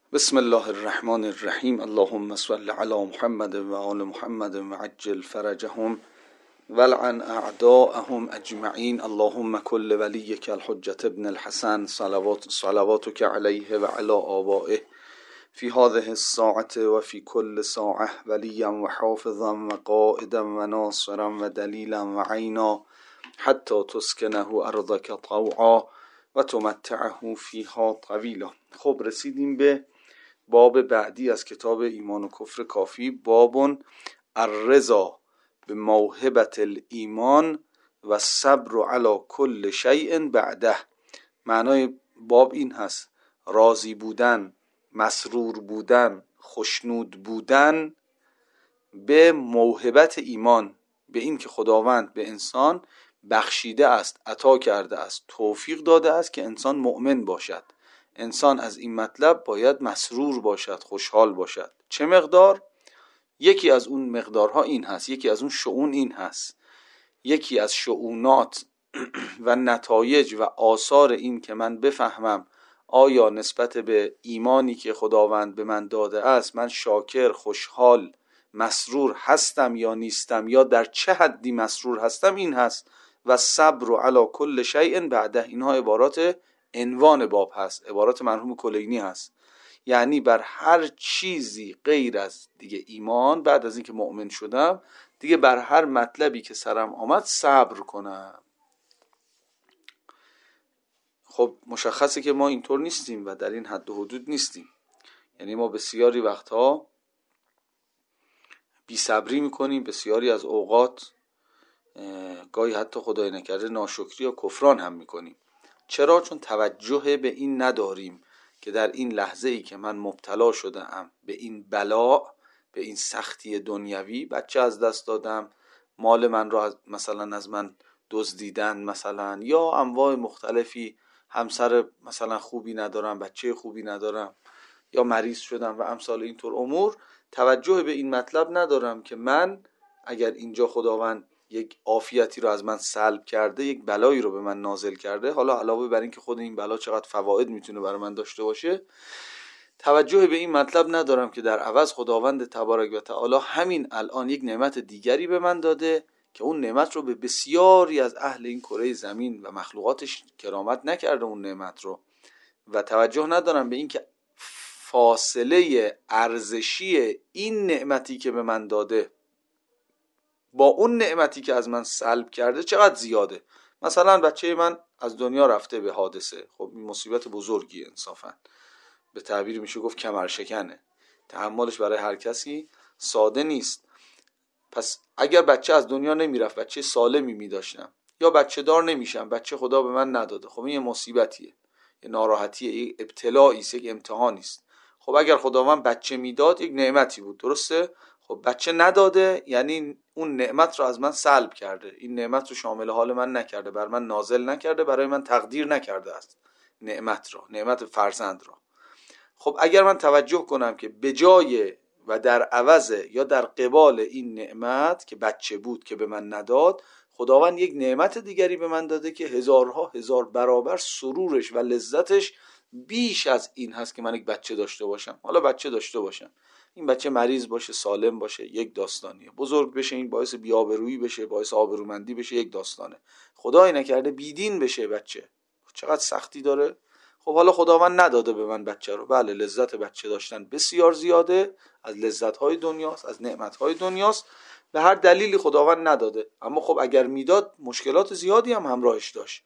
بسم الله الرحمن الرحیم. اللهم صل علی محمد و آل محمد و عجل فرجهم ولعن اعداءهم اجمعین. اللهم کل ولیک الحجة ابن الحسن صلواتک علیه و علی آبائه فی هذه الساعة و فی کل ساعة ولیا و حافظا و قائدا و ناصرا و دلیلا و عینا حتی تسکنه ارضک طوعا و تمتعه فیها طویلا. خب رسیدیم به باب بعدی از کتاب ایمان و کفر کافی، باب الرضا به موهبة الایمان و صبر علی کل شیء بعده. معنای باب این هست: راضی بودن، مسرور بودن، خوشنود بودن به موهبت ایمان، به این که خداوند به انسان بخشیده است، عطا کرده است، توفیق داده است که انسان مؤمن باشد. انسان از این مطلب باید مسرور باشد، خوشحال باشد. چه مقدار؟ یکی از اون مقدارها این هست، یکی از اون شؤون این هست، یکی از شؤونات و نتایج و آثار این که من بفهمم آیا نسبت به ایمانی که خداوند به من داده است من شاکر، خوشحال، مسرور هستم یا نیستم، یا در چه حدی مسرور هستم، این هست. و صبر علی کل شیء بعده، اینها عبارات عنوان باب هست، عبارات مرحوم کلینی هست. یعنی بر هر چیزی غیر از دیگه ایمان، بعد از اینکه مؤمن شدم دیگه بر هر مطلبی که سرم آمد صبر کنم. خب مشخصه که ما اینطور نیستیم و در این حد و حدود نیستیم. یعنی ما بسیاری وقتها بی صبری میکنیم، بسیاری از اوقات گاهی حتی خدای نکرده ناشکری یا کفران هم میکنیم. چرا؟ چون توجه به این نداریم که در این لحظه ای که من مبتلا شدم به این بلا، به این سختی دنیوی، بچه از دست دادم، مال من را مثلا از من دزدیدن مثلا، یا انواع مختلفی، همسر مثلا خوبی ندارم، بچه خوبی ندارم، یا مریض شدم و امثال اینطور امور، توجه به این مطلب ندارم که من اگر اینجا خداوند یک عافیتی رو از من سلب کرده، یک بلایی رو به من نازل کرده، حالا علاوه بر این که خود این بلا چقدر فواید میتونه برای من داشته باشه، توجه به این مطلب ندارم که در عوض خداوند تبارک و تعالی همین الان یک نعمت دیگری به من داده که اون نعمت رو به بسیاری از اهل این کره زمین و مخلوقاتش کرامت نکرده اون نعمت رو. و توجه ندارم به این که فاصله ارزشی این نعمتی که به من داده با اون نعمتی که از من سلب کرده چقدر زیاده. مثلا بچه من از دنیا رفته به حادثه، خب این مصیبت بزرگی انصافا، به تعبیر میشه گفت کمرشکنه، تحملش برای هر کسی ساده نیست. پس اگر بچه از دنیا نمیرفت، بچه سالمی میداشتم، یا بچه دار نمیشم، بچه خدا به من نداده، خب این یه مصیبتیه، یه ناراحتیه، یه ابتلایی است، یک امتحانی است. خب اگر خداوند بچه میداد یک نعمتی بود، درسته؟ خب بچه نداده یعنی اون نعمت رو از من سلب کرده، این نعمت رو شامل حال من نکرده، بر من نازل نکرده، برای من تقدیر نکرده است نعمت رو، نعمت فرزند رو. خب اگر من توجه کنم که بجای و در عوض یا در قبال این نعمت که بچه بود که به من نداد، خداوند یک نعمت دیگری به من داده که هزارها هزار برابر سرورش و لذتش بیش از این هست که من یک بچه داشته باشم. حالا بچه داشته باشم، این بچه مریض باشه، سالم باشه، یک داستانیه. بزرگ بشه، این باعث بی‌آبرویی بشه، باعث آبرومندی بشه، یک داستانه. خدای نکرده بیدین بشه بچه، چقدر سختی داره. خب حالا خداوند نداده به من بچه رو، بله لذت بچه داشتن بسیار زیاده، از لذت‌های دنیاست، از نعمت‌های دنیاست، به هر دلیلی خداوند نداده. اما خب اگر میداد مشکلات زیادی هم همراهش داشت.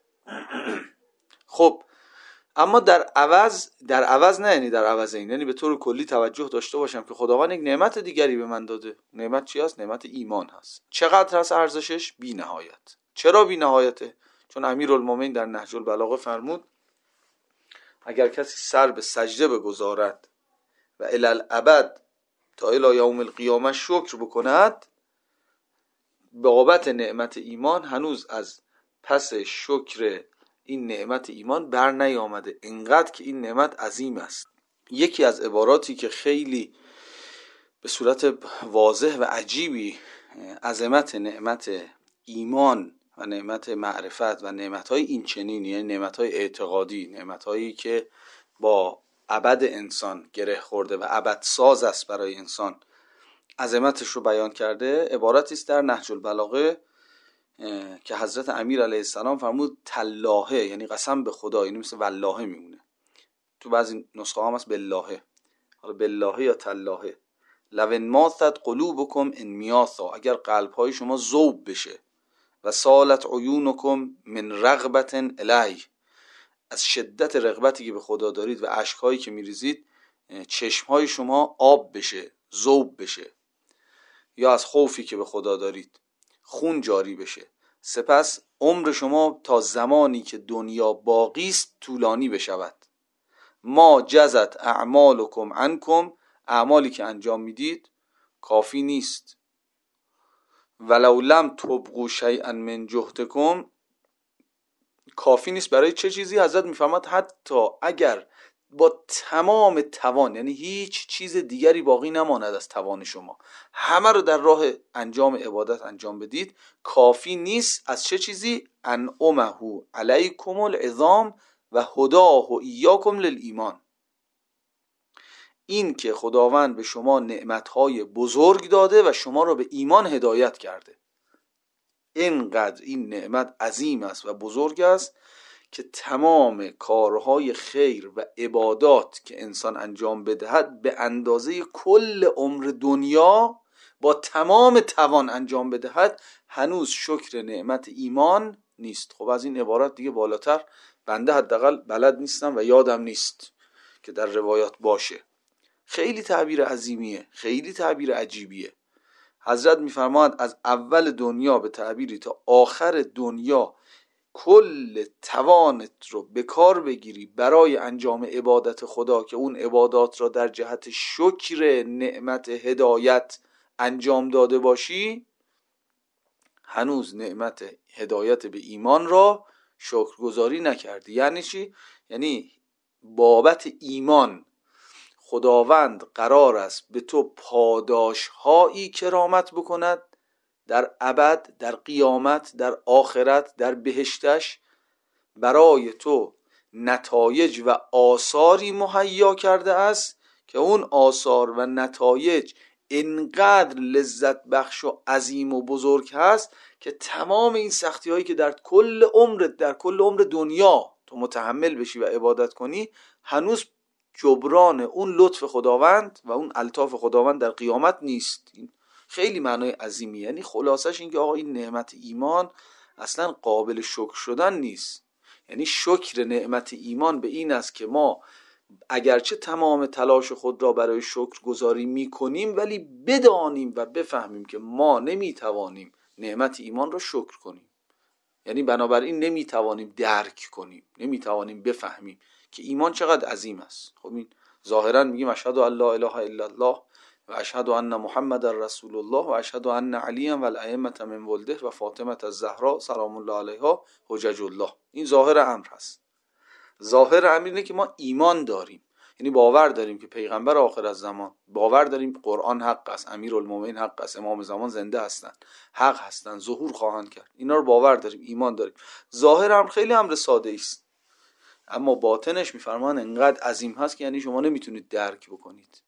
خب اما در عوض نه، یعنی در عوض این، یعنی به طور کلی توجه داشته باشم که خداوند یک نعمت دیگری به من داده. نعمت چی هست؟ نعمت ایمان هست. چقدر هست ارزشش؟ بی نهایت. چرا بی نهایته؟ چون امیرالمومنین در نهج البلاغه فرمود اگر کسی سر به سجده بگذارد و الی الابد تا الی یوم القیامه شکر بکند، بابت نعمت ایمان هنوز از پس شکر این نعمت ایمان بر نیامده، اینقدر که این نعمت عظیم است. یکی از عباراتی که خیلی به صورت واضح و عجیبی عظمت نعمت ایمان و نعمت معرفت و نعمت‌های این چنین، یعنی نعمت‌های اعتقادی، نعمت‌هایی که با ابد انسان گره خورده و ابد ساز است برای انسان، عظمتش رو بیان کرده. عبارتی است در نهج البلاغه که حضرت امیر علیه السلام فرمود تلاهه، یعنی قسم به خدا، یعنی مثل والله میمونه. تو بعضی نسخه هم هست بالله، حالا بالله یا تلاهه. لو انماثت قلوبکم انمیاثا، اگر قلب‌های شما ذوب بشه، و سالت عیونکم من رغبت الیه، از شدت رغبتی که به خدا دارید و اشک‌هایی که میریزید چشم‌های شما آب بشه، ذوب بشه، یا از خوفی که به خدا دارید خون جاری بشه، سپس عمر شما تا زمانی که دنیا باقی است طولانی بشود. ما جزت اعمالکم عنکم، اعمالی که انجام میدید کافی نیست. ولو لم تبقوا شیئا من جهدکم، کافی نیست برای چه چیزی؟ حضرت میفرماد حتی اگر با تمام توان، یعنی هیچ چیز دیگری باقی نماند از توان شما، همه رو در راه انجام عبادت انجام بدید، کافی نیست. از چه چیزی؟ انعمه علیکم العظام و هداه ایاکم للایمان، این که خداوند به شما نعمتهای بزرگ داده و شما را به ایمان هدایت کرده. اینقدر این نعمت عظیم است و بزرگ است که تمام کارهای خیر و عبادات که انسان انجام بدهد به اندازه کل عمر دنیا با تمام توان انجام بدهد، هنوز شکر نعمت ایمان نیست. خب از این عبارت دیگه بالاتر بنده حداقل بلد نیستم و یادم نیست که در روایات باشه. خیلی تعبیر عظیمیه، خیلی تعبیر عجیبیه. حضرت میفرماید از اول دنیا به تعبیری تا آخر دنیا کل توانت رو به کار بگیری برای انجام عبادت خدا، که اون عبادات را در جهت شکر نعمت هدایت انجام داده باشی، هنوز نعمت هدایت به ایمان را شکرگزاری نکردی. یعنی چی؟ یعنی بابت ایمان خداوند قرار است به تو پاداش هایی کرامت بکند در ابد، در قیامت، در آخرت، در بهشتش، برای تو نتایج و آثاری مهیا کرده است که اون آثار و نتایج اینقدر لذت بخش و عظیم و بزرگ هست که تمام این سختی هایی که در کل عمر دنیا تو متحمل بشی و عبادت کنی، هنوز جبران اون لطف خداوند و اون الطاف خداوند در قیامت نیست. این خیلی معنای عظیمی. یعنی خلاصش این که آقا این نعمت ایمان اصلا قابل شکر شدن نیست. یعنی شکر نعمت ایمان به این است که ما اگرچه تمام تلاش خود را برای شکر گذاری می کنیم، ولی بدانیم و بفهمیم که ما نمیتوانیم نعمت ایمان را شکر کنیم. یعنی بنابراین نمیتوانیم درک کنیم، نمیتوانیم بفهمیم که ایمان چقدر عظیم است. خب این ظاهرا میگیم اشهد ان لا اله الا الله و اشهد ان محمد رسول الله و اشهد ان علی و الائمه من ولده و فاطمه الزهرا سلام الله علیها حجج الله. این ظاهر امر هست. ظاهر امر اینه که ما ایمان داریم، یعنی باور داریم که پیغمبر آخر الزمان، باور داریم قرآن حق است، امیرالمومنین حق است، امام زمان زنده هستند، حق هستند، ظهور خواهند کرد. اینا رو باور داریم، ایمان داریم. ظاهر امر خیلی امر ساده است، اما باطنش میفرمان انقدر عظیم هست که یعنی شما نمیتونید درک بکنید.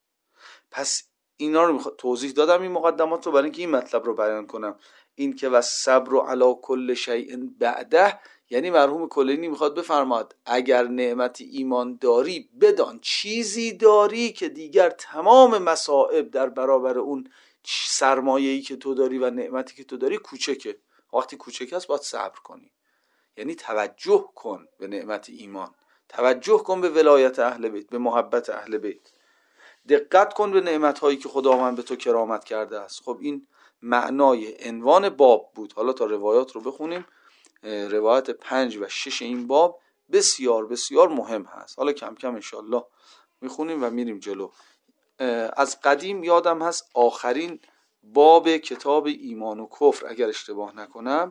پس اینا رو توضیح دادم این مقدمات رو برای اینکه این مطلب رو بیان کنم. این که و صبر علی کل شیء بعده، یعنی مرحوم کلینی میخواد بفرماد اگر نعمت ایمان داری بدان چیزی داری که دیگر تمام مصائب در برابر اون سرمایه‌ای که تو داری و نعمتی که تو داری کوچکه. وقتی کوچک است باید صبر کنی. یعنی توجه کن به نعمت ایمان، توجه کن به ولایت اهل بیت، به محبت اهل بیت، دقت کن به نعمت‌هایی که خداوند به تو کرامت کرده است. خب این معنای عنوان باب بود. حالا تا روایات رو بخونیم. روایت 5 و 6 این باب بسیار بسیار مهم هست. حالا کم کم انشالله میخونیم و میریم جلو. از قدیم یادم هست آخرین باب کتاب ایمان و کفر، اگر اشتباه نکنم،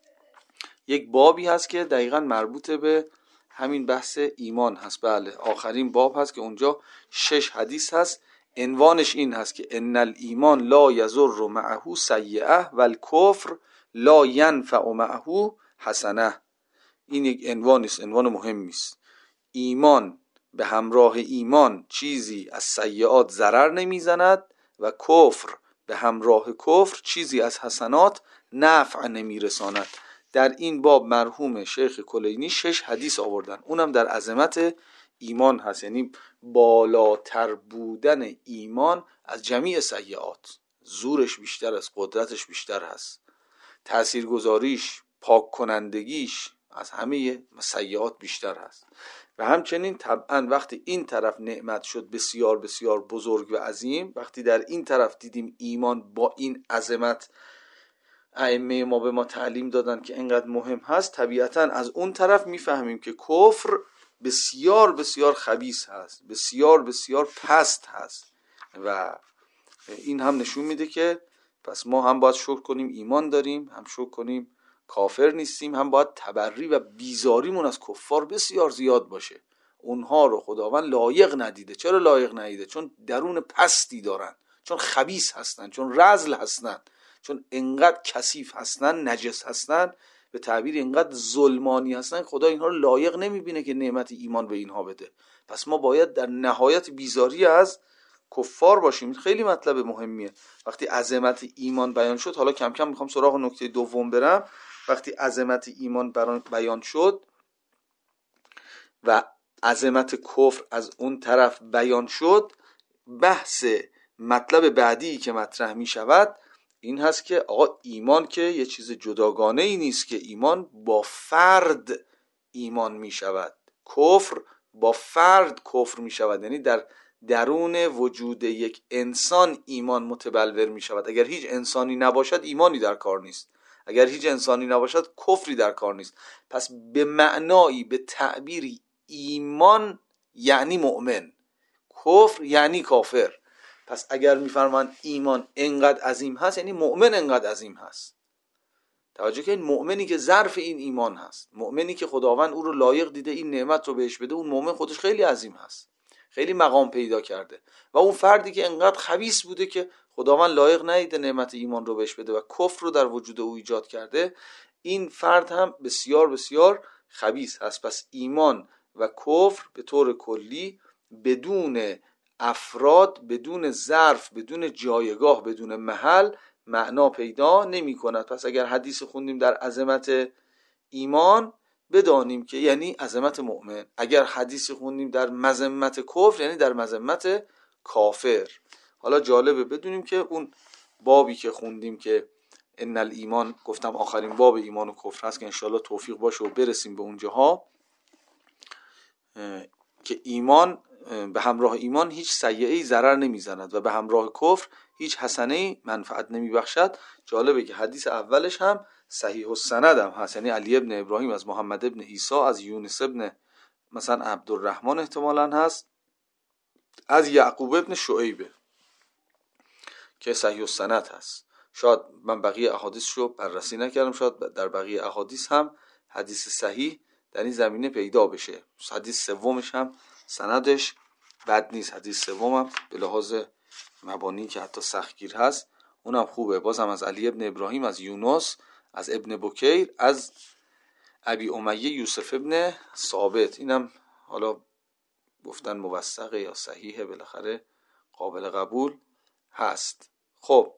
یک بابی هست که دقیقاً مربوط به همین بحث ایمان هست. بله، آخرین باب هست که اونجا 6 حدیث هست. عنوانش این هست که ان الایمان لا یضر معه سیئه و الکفر لا ینفع معه حسنه. این یک عنوان است، عنوان مهمی است. ایمان به همراه ایمان چیزی از سیئات ضرر نمیزند و کفر به همراه کفر چیزی از حسنات نفع نمیرساند. در این باب مرحوم شیخ کلینی 6 حدیث آوردن، اونم در عظمت ایمان هست، یعنی بالاتر بودن ایمان از جمیع سیئات، زورش بیشتر است، قدرتش بیشتر هست، تاثیرگذاریش، پاک کنندگیش از همه سیئات بیشتر هست. و همچنین طبعا وقتی این طرف نعمت شد بسیار بسیار بزرگ و عظیم، وقتی در این طرف دیدیم ایمان با این عظمت ائمه ما به ما تعلیم دادن که اینقدر مهم هست، طبیعتا از اون طرف میفهمیم که کفر بسیار بسیار خبیث هست، بسیار بسیار پست هست. و این هم نشون میده که پس ما هم باید شکر کنیم ایمان داریم، هم شکر کنیم کافر نیستیم، هم باید تبری و بیزاریمون از کفار بسیار زیاد باشه. اونها رو خداوند لایق ندیده. چرا لایق ندیده؟ چون درون پستی دارن، چون خبیث هستن، چون رذل هستن، چون انقدر کثیف هستن، نجس هستن، به تعبیر انقدر ظلمانی هستن، خدا اینها رو لایق نمیبینه که نعمت ایمان به اینها بده. پس ما باید در نهایت بیزاری از کفار باشیم. خیلی مطلب مهمیه. وقتی عظمت ایمان بیان شد، حالا کم کم میخوام سراغ نکته دوم برم، وقتی عظمت ایمان بیان شد و عظمت کفر از اون طرف بیان شد، بحث مطلب بعدی که مطرح می شود این هست که آقا ایمان که یه چیز جداگانه ای نیست، که ایمان با فرد ایمان می شود، کفر با فرد کفر می شود، یعنی در درون وجود یک انسان ایمان متبلور می شود. اگر هیچ انسانی نباشد ایمانی در کار نیست، اگر هیچ انسانی نباشد کفری در کار نیست. پس به معنایی، به تعبیری، ایمان یعنی مؤمن، کفر یعنی کافر. پس اگر میفرمان ایمان انقدر عظیم هست، یعنی مؤمن انقدر عظیم هست. توجه که این مؤمنی که ظرف این ایمان هست، مؤمنی که خداوند او رو لایق دیده این نعمت رو بهش بده، اون مؤمن خودش خیلی عظیم هست، خیلی مقام پیدا کرده. و اون فردی که انقدر خبیث بوده که خداوند لایق ندیده نعمت ایمان رو بهش بده و کفر رو در وجود او ایجاد کرده، این فرد هم بسیار بسیار خبیث هست. پس ایمان و کفر به طور کلی بدون افراد، بدون ظرف، بدون جایگاه، بدون محل معنا پیدا نمی کند. پس اگر حدیث خوندیم در عظمت ایمان، بدانیم که یعنی عظمت مؤمن. اگر حدیث خوندیم در مذمت کفر، یعنی در مذمت کافر. حالا جالبه بدونیم که اون بابی که خوندیم که ان الایمان، گفتم آخرین باب ایمان و کفر هست که انشالله توفیق باشه و برسیم به اونجاها، که ایمان به همراه ایمان هیچ سیئه‌ای ضرر نمیزند و به همراه کفر هیچ حسنه‌ای منفعت نمیبخشد. جالبه که حدیث اولش هم صحیح السند هم هست، یعنی علی ابن ابراهیم از محمد ابن عیسی از یونس ابن مثلا عبدالرحمن احتمالاً هست از یعقوب ابن شعیبه که صحیح السند هست. شاید من بقیه احادیث رو بررسی نکردم، شاید در بقیه احادیث هم حدیث صحیح در این زمینه پیدا بشه. حدیث سومش هم سندش بد نیست، حدیث سومم به لحاظ مبانی که حتی سختگیر هست اونم خوبه. بازم از علی ابن ابراهیم از یونس از ابن بکیر از ابی امیه یوسف ابن ثابت، اینم حالا گفتن موثقه یا صحیحه، بالاخره قابل قبول هست. خب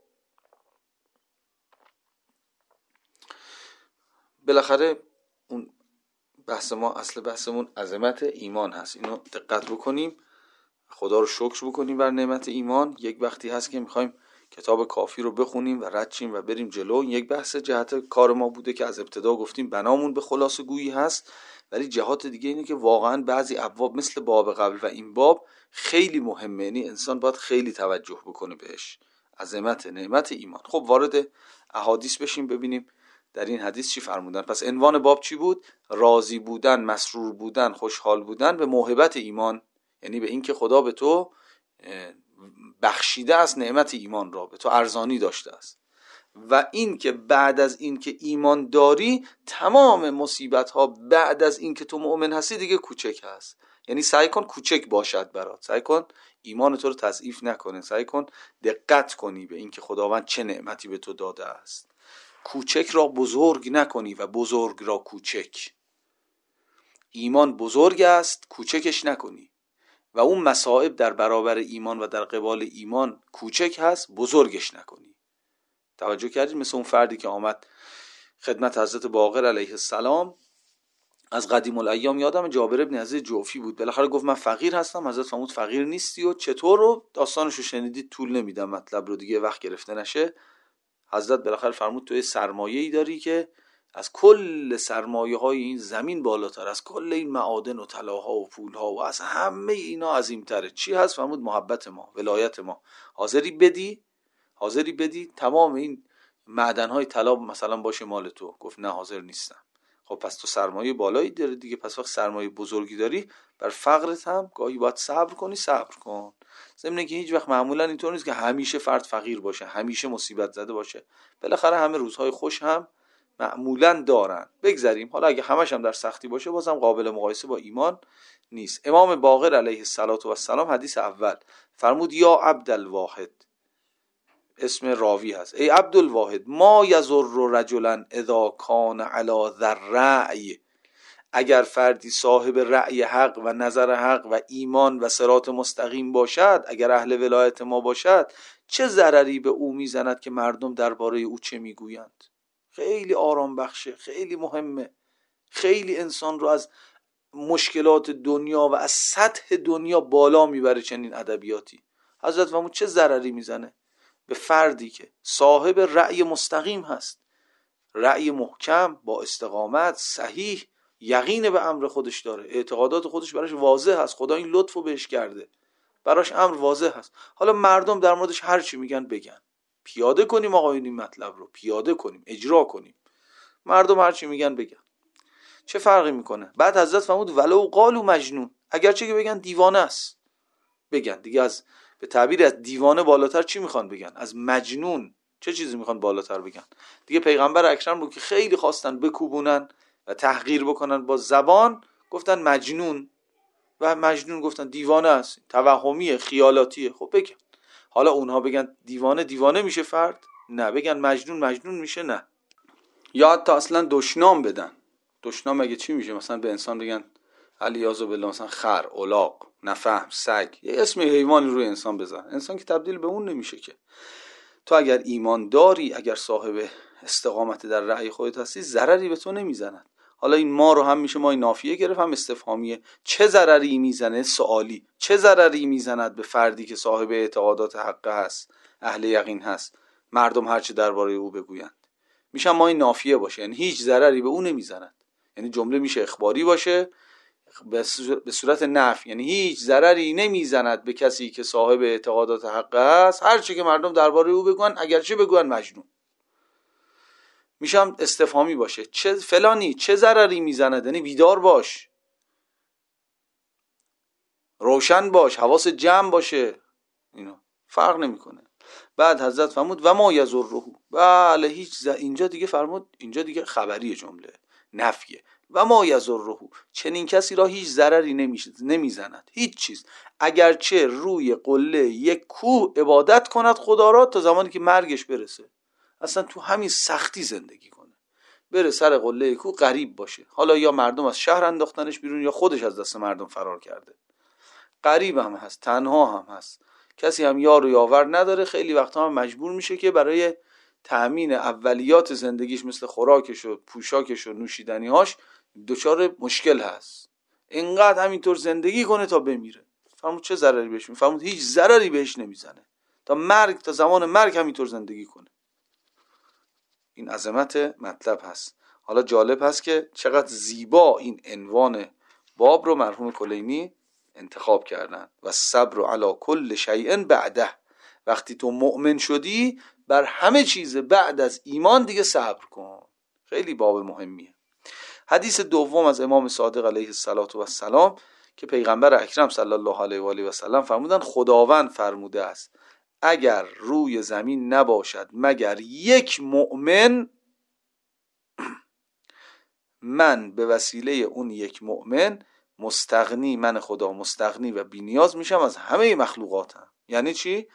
بالاخره اون بحث ما، اصل بحثمون عظمت ایمان هست. اینو دقت بکنیم، خدا رو شکر بکنیم بر نعمت ایمان. یک وقتی هست که میخوایم کتاب کافی رو بخونیم و رد شیم و بریم جلو. یک بحث جهت کار ما بوده که از ابتدا گفتیم بنامون به خلاصه گویی هست، ولی جهات دیگه اینه که واقعا بعضی ابواب مثل باب قبل و این باب خیلی مهمه، یعنی انسان باید خیلی توجه بکنه بهش، عظمت نعمت ایمان. خب وارد احادیث بشیم ببینیم در این حدیث چی فرمودن. پس عنوان باب چی بود؟ راضی بودن، مسرور بودن، خوشحال بودن به موهبت ایمان، یعنی به این که خدا به تو بخشیده است نعمت ایمان را، به تو ارزانی داشته است، و این که بعد از این که ایمان داری تمام مصیبت ها بعد از این که تو مؤمن هستی دیگه کوچک هست. یعنی سعی کن کوچک باشد برات، سعی کن ایمان تو رو تضعیف نکنه، سعی کن دقت کنی به این که خداوند چه نعمتی به تو داده است. کوچک را بزرگ نکنی و بزرگ را کوچک. ایمان بزرگ است، کوچکش نکنی. و اون مصائب در برابر ایمان و در قبال ایمان کوچک هست، بزرگش نکنی. توجه کردید؟ مثل اون فردی که آمد خدمت حضرت باقر علیه السلام، از قدیم الایام یادم جابر ابن عزیز جوفی بود، بالاخره گفت من فقیر هستم. حضرت فرمود فقیر نیستی و چطور؟ رو داستانشو شنیدید، طول نمیدم مطلب رو دیگه وقت گرفته نشه. حضرت بالاخره فرمود تو سرمایه‌ای داری که از کل سرمایه‌های این زمین بالاتر، از کل این معادن و طلاها و پولها و از همه اینا عظیم‌تره. چی هست؟ فرمود محبت ما، ولایت ما. حاضری بدی تمام این معدن‌های طلا مثلا باشه مال تو؟ گفت نه حاضر نیستم. خب پس تو سرمایه بالایی داری دیگه، پس وقت سرمایه بزرگی داری بر فقرت هم گاهی باید صبر کنی، صبر کن. ضمن که هیچ وقت معمولا اینطور نیست که همیشه فرد فقیر باشه، همیشه مصیبت زده باشه. بالاخره همه روزهای خوش هم معمولا دارن. بگذاریم، حالا اگه همش هم در سختی باشه بازم قابل مقایسه با ایمان نیست. امام باقر علیه السلام حدیث اول فرمود یا عبدالواحد، اسم راوی هست، ای عبدالواحد ما یضر رجلا اذا کان علی ذی الرأی، اگر فردی صاحب رأی حق و نظر حق و ایمان و صراط مستقیم باشد، اگر اهل ولایت ما باشد، چه ضرری به او میزند که مردم درباره او چه میگویند؟ خیلی آرام بخشه، خیلی مهمه، خیلی انسان رو از مشکلات دنیا و از سطح دنیا بالا میبره چنین ادبیاتی. حضرت فرمود چه ضرری میزنه به فردی که صاحب رأی مستقیم هست، رأی محکم با استقامت صحیح، یقین به امر خودش داره، اعتقادات خودش براش واضح هست، خدا این لطفو بهش کرده، براش امر واضح هست. حالا مردم در موردش هر چی میگن بگن، پیاده کنیم آقا این مطلب رو، پیاده کنیم، اجرا کنیم. مردم هر چی میگن بگن، چه فرقی میکنه؟ بعد حضرت فرمود ولو قالوا مجنون، اگرچه که بگن دیوانه است، بگن دیگه. از به تعبیر از دیوانه بالاتر چی میخوان بگن؟ از مجنون چه چیزی میخوان بالاتر بگن؟ دیگه پیغمبر اکرم رو که خیلی خواستن بکوبونن و تحقیر بکنن با زبان، گفتن مجنون، و مجنون گفتن دیوانه است، توهمیه، خیالاتیه. خب بگن، حالا اونها بگن دیوانه میشه فرد؟ نه. بگن مجنون میشه؟ نه. یا حتی اصلا دشنام بدن. دشنام اگه چی میشه؟ مثلا به انسان بگن علیاذ بالله مثلا خر، الاغ، نفهم، سگ، یه اسم حیوانی روی انسان بزن، انسان که تبدیل به اون نمیشه که. تو اگر ایمان داری، اگر صاحب استقامت در رأی خودت هستی، ضرری به تو نمیزنن. حالا این ما رو هم میشه ما نافیه گرفت، هم استفهامیه. چه ضرری میزنه؟ سوالی. چه ضرری میزند به فردی که صاحب اعتقادات حق هست، اهل یقین هست، مردم هرچه درباره او بگویند؟ میشه ما نافیه باشه، یعنی هیچ ضرری به او نمیزنند. یعنی جمله میشه اخباری باشه به صورت نفی، یعنی هیچ ضرری نمیزند به کسی که صاحب اعتقادات حق است، هر چه که مردم درباره او بگن، اگرچه بگن مجنون. میشم استفهامی باشه، چه فلانی چه ضرری میزند، یعنی بیدار باش، روشن باش، حواس جمع باشه، اینا فرق نمیکنه. بعد حضرت فرمود و ما یضره، بله هیچ اینجا دیگه فرمود، اینجا دیگه خبریه، جمله نفیه. و ما یضره، چنین کسی را هیچ ضرری نمیزند، هیچ چیز، اگرچه روی قله یک کوه عبادت کند خدا را تا زمانی که مرگش برسه، اصلا تو همین سختی زندگی کنه، بره سر قله کوه غریب باشه، حالا یا مردم از شهر انداختنش بیرون یا خودش از دست مردم فرار کرده، غریب هم هست، تنها هم هست، کسی هم یار و یاور نداره، خیلی وقتا هم مجبور میشه که برای تأمین اولیات زندگیش مثل خوراکش و پوشاکش و نوشیدنیهاش دچار مشکل هست، اینقدر همینطور زندگی کنه تا بمیره. فرمود چه ضرری بهش میزنه؟ فرمود هیچ ضرری بهش نمیزنه، تا مرگ، تا زمان مرگ همینطور زندگی کنه. این عظمت مطلب هست. حالا جالب هست که چقدر زیبا این عنوان باب رو مرحوم کلینی انتخاب کردن، و صبر علی کل شیء بعده، وقتی تو مؤمن شدی بر همه چیز بعد از ایمان دیگه صبر کن. خیلی باب مهمیه. حدیث دوم از امام صادق علیه السلام که پیغمبر اکرم صلی الله علیه و آله و سلم فرمودن خداوند فرموده است اگر روی زمین نباشد مگر یک مؤمن، من به وسیله اون یک مؤمن مستغنی، من خدا مستغنی و بی‌نیاز میشم از همه مخلوقاتم. یعنی چی؟